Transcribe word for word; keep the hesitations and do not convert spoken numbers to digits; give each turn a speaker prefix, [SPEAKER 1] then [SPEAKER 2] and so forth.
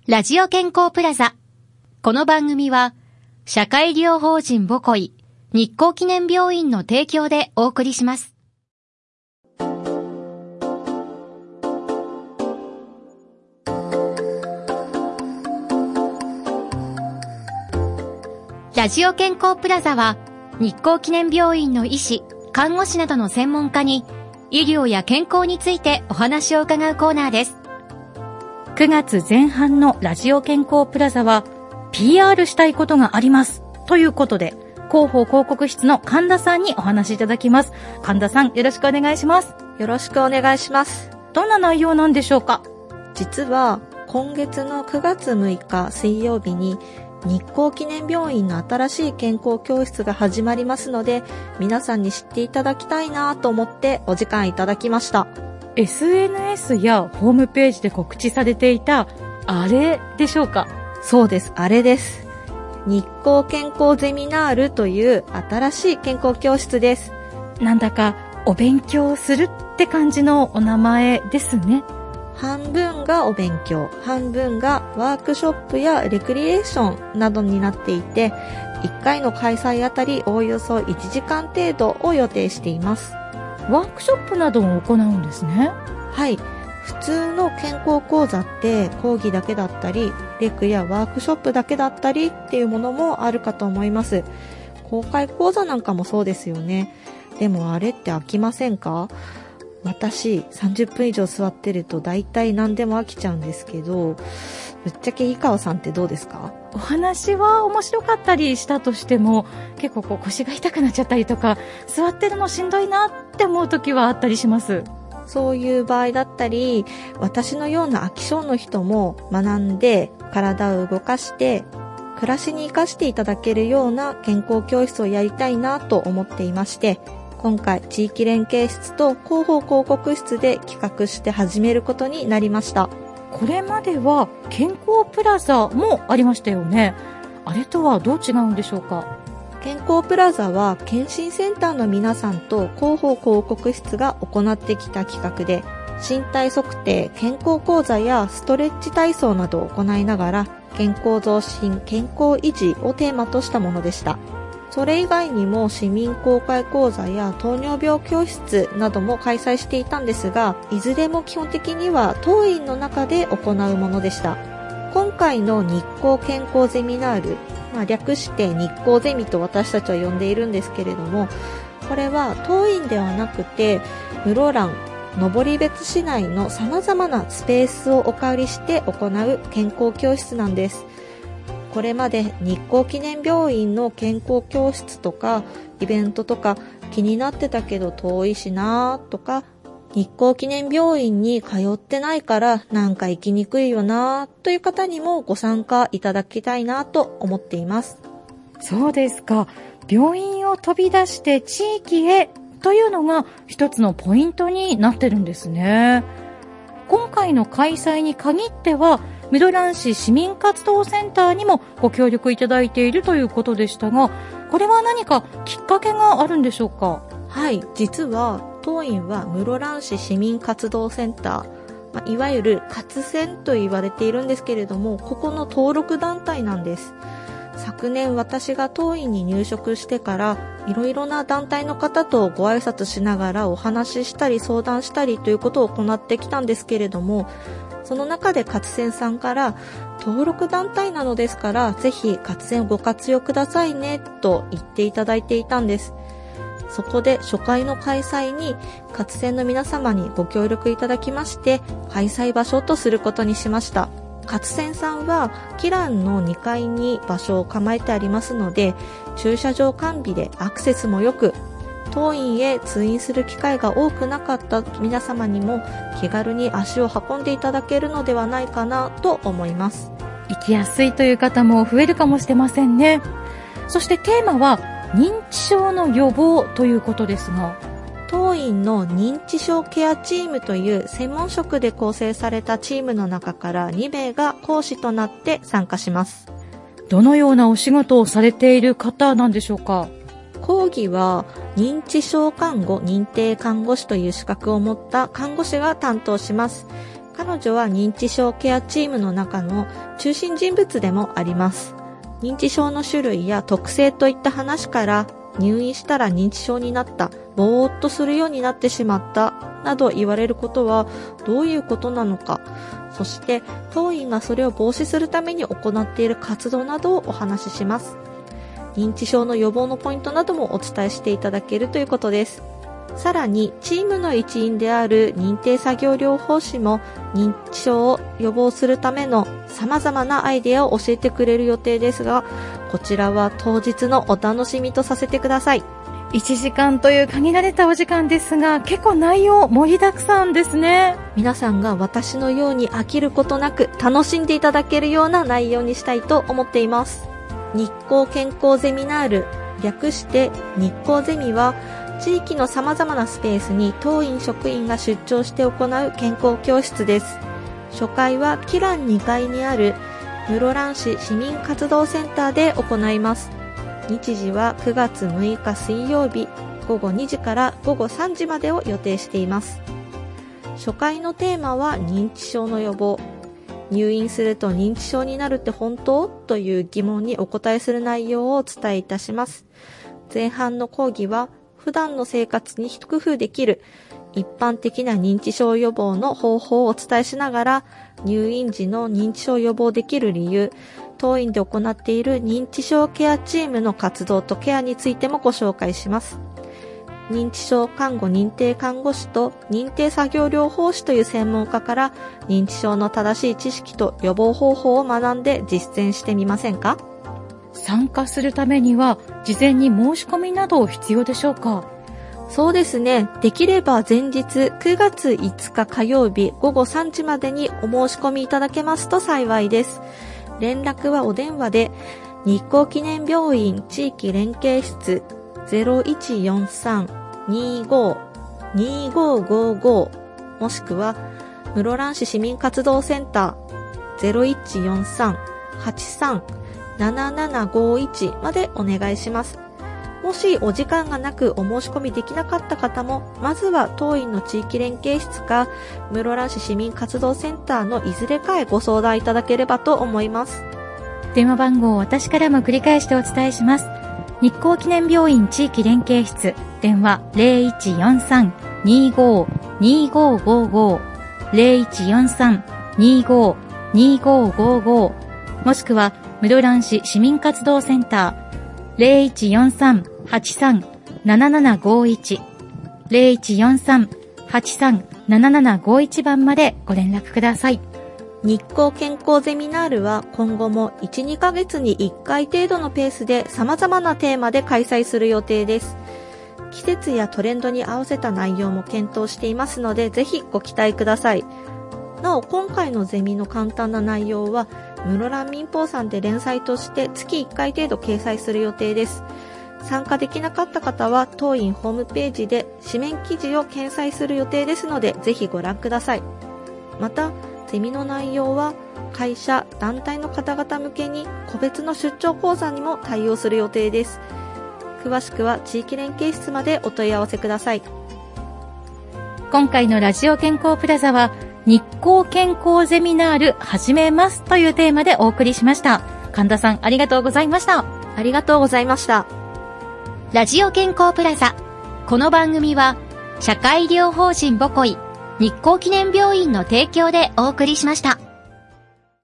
[SPEAKER 1] ラジオ健康プラザ。この番組は、社会医療法人ボコイ、日光記念病院の提供でお送りします。ラジオ健康プラザは、日光記念病院の医師、看護師などの専門家に、医療や健康についてお話を伺うコーナーです。
[SPEAKER 2] くがつぜん半のラジオ健康プラザは ピーアール したいことがありますということで、広報広告室の神田さんにお話しいただきます。神田さん、よろしくお願いします。
[SPEAKER 3] よろしくお願いします。
[SPEAKER 2] どんな内容なんでしょうか？
[SPEAKER 3] 実は今月のくがつむいか水曜日に日光記念病院の新しい健康教室が始まりますので、皆さんに知っていただきたいなと思ってお時間いただきました。
[SPEAKER 2] エスエヌエス やホームページで告知されていたあれでしょうか？
[SPEAKER 3] そうです、あれです。日光健康ゼミナールという新しい健康教室です。
[SPEAKER 2] なんだかお勉強するって感じのお名前ですね。
[SPEAKER 3] 半分がお勉強、半分がワークショップやレクリエーションなどになっていて、いっかいの開催あたりおおよそいちじかん程度を予定しています。
[SPEAKER 2] ワークショップなども行うんですね。
[SPEAKER 3] はい。普通の健康講座って講義だけだったり、レクやワークショップだけだったりっていうものもあるかと思います。公開講座なんかもそうですよね。でもあれって飽きませんか？私さんじゅっぷん以上座ってると大体何でも飽きちゃうんですけど、ぶっちゃけ井川さんってどうですか？
[SPEAKER 2] お話は面白かったりしたとしても、結構こう腰が痛くなっちゃったりとか、座ってるのしんどいなって思う時はあったりします。
[SPEAKER 3] そういう場合だったり、私のような飽き性の人も学んで体を動かして暮らしに生かしていただけるような健康教室をやりたいなと思っていまして、今回地域連携室と広報広告室で企画して始めることになりました。
[SPEAKER 2] これまでは健康プラザもありましたよね。あれとはどう違うんでしょうか？
[SPEAKER 3] 健康プラザは健診センターの皆さんと広報広告室が行ってきた企画で、身体測定、健康講座やストレッチ体操などを行いながら、健康増進、健康維持をテーマとしたものでした。それ以外にも市民公開講座や糖尿病教室なども開催していたんですが、いずれも基本的には当院の中で行うものでした。今回の日光健康ゼミナール、まあ、略して日光ゼミと私たちは呼んでいるんですけれども、これは当院ではなくて室蘭、登別市内の様々なスペースをお借りして行う健康教室なんです。これまで日光記念病院の健康教室とかイベントとか気になってたけど遠いしなーとか、日光記念病院に通ってないからなんか行きにくいよなーという方にもご参加いただきたいなと思っています。
[SPEAKER 2] そうですか。病院を飛び出して地域へというのが一つのポイントになってるんですね。今回の開催に限っては室蘭市市民活動センターにもご協力いただいているということでしたが、これは何かきっかけがあるんでしょうか？
[SPEAKER 3] はい、実は当院は室蘭市市民活動センター、まあ、いわゆる活センと言われているんですけれども、ここの登録団体なんです。昨年私が当院に入職してからいろいろな団体の方とご挨拶しながらお話ししたり相談したりということを行ってきたんですけれども、その中で活センさんから登録団体なのですからぜひ活センをご活用くださいねと言っていただいていたんです。そこで初回の開催に活センの皆様にご協力いただきまして開催場所とすることにしました。活センさんはキランのにかいに場所を構えてありますので、駐車場完備でアクセスも良く、当院へ通院する機会が多くなかった皆様にも気軽に足を運んでいただけるのではないかなと思います。
[SPEAKER 2] 行きやすいという方も増えるかもしれませんね。そしてテーマは認知症の予防ということですが、
[SPEAKER 3] 当院の認知症ケアチームという専門職で構成されたチームの中からにめいが講師となって参加します。
[SPEAKER 2] どのようなお仕事をされている方なんでしょうか？
[SPEAKER 3] 講義は認知症看護認定看護師という資格を持った看護師が担当します。 彼女は認知症ケアチームの中の中心人物でもあります。認知症の種類や特性といった話から、入院したら認知症になった、ぼーっとするようになってしまった、など言われることはどういうことなのか、そして当院がそれを防止するために行っている活動などをお話しします。認知症の予防のポイントなどもお伝えしていただけるということです。さらにチームの一員である認定作業療法士も認知症を予防するための様々なアイデアを教えてくれる予定ですが、こちらは当日のお楽しみとさせてください。
[SPEAKER 2] いちじかんという限られたお時間ですが、結構内容盛りだくさんですね。
[SPEAKER 3] 皆さんが私のように飽きることなく楽しんでいただけるような内容にしたいと思っています。日光健康ゼミナール、略して日光ゼミは、地域の様々なスペースに当院職員が出張して行う健康教室です。初回はキランにかいにある室蘭市市民活動センターで行います。日時はくがつむいか水曜日ごごにじからごごさんじまでを予定しています。初回のテーマは認知症の予防。入院すると認知症になるって本当？という疑問にお答えする内容をお伝えいたします。前半の講義は普段の生活に一工夫できる一般的な認知症予防の方法をお伝えしながら、入院時の認知症予防できる理由、当院で行っている認知症ケアチームの活動とケアについてもご紹介します。認知症看護認定看護師と認定作業療法士という専門家から認知症の正しい知識と予防方法を学んで実践してみませんか？
[SPEAKER 2] 参加するためには事前に申し込みなど必要でしょうか？
[SPEAKER 3] そうですね。できれば前日くがついつか火曜日ごごさんじまでにお申し込みいただけますと幸いです。連絡はお電話で日光記念病院地域連携室 ゼロいちよんさん にーごー にーごーごーごー もしくは室蘭市市民活動センター ゼロいちよんさん はちさん ななななごいちまでお願いします。もしお時間がなくお申し込みできなかった方も、まずは当院の地域連携室か室蘭市市民活動センターのいずれかへご相談いただければと思います。
[SPEAKER 2] 電話番号を私からも繰り返してお伝えします。日光記念病院地域連携室、電話 ゼロいちよんさん にーごー にーごーごーごー ゼロいちよんさん にーごー にーごーごーごー もしくは室蘭市市民活動センター ゼロいちよんさん はちさん ななななごいち ゼロいちよんさん はちさん ななななごいち 番までご連絡ください。
[SPEAKER 3] 日光健康ゼミナールは今後もいち、にかげつにいっかい程度のペースで様々なテーマで開催する予定です。季節やトレンドに合わせた内容も検討していますので、ぜひご期待ください。なお、今回のゼミの簡単な内容は室蘭民放さんで連載として月いっかい程度掲載する予定です。参加できなかった方は当院ホームページで紙面記事を掲載する予定ですので、ぜひご覧ください。また、ゼミの内容は会社・団体の方々向けに個別の出張講座にも対応する予定です。詳しくは地域連携室までお問い合わせください。
[SPEAKER 2] 今回のラジオ健康プラザは日光健康ゼミナール始めますというテーマでお送りしました。神田さん、ありがとうございました。
[SPEAKER 3] ありがとうございました。
[SPEAKER 1] ラジオ健康プラザ。この番組は社会医療法人ボコイ日光記念病院の提供でお送りしました。